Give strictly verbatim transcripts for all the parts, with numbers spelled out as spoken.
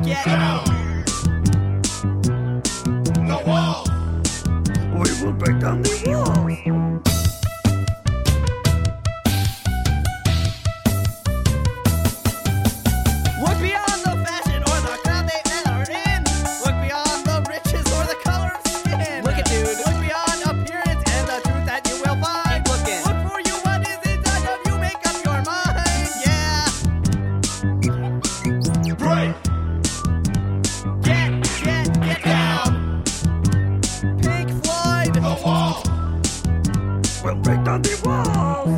get down. The wall. We will break down the walls. Look beyond the fashion or the crowd they are in. Look beyond the riches or the color of skin. Look at dude. Look beyond appearance and the truth that you will find. Keep looking. Look for you what is inside of you. Make up your mind. Yeah. Break Get, get, get down. Pink Floyd. the wall. We'll break down the walls.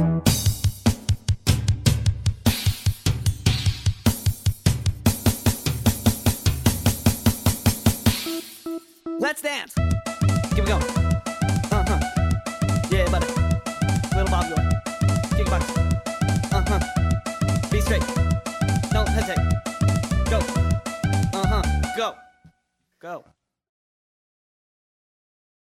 Let's dance. Keep it going. Uh-huh. Yeah, buddy. Little Bob Yoy. Kick it back. Uh-huh. Be straight. Don't hesitate. Go. Uh-huh. Go. Go.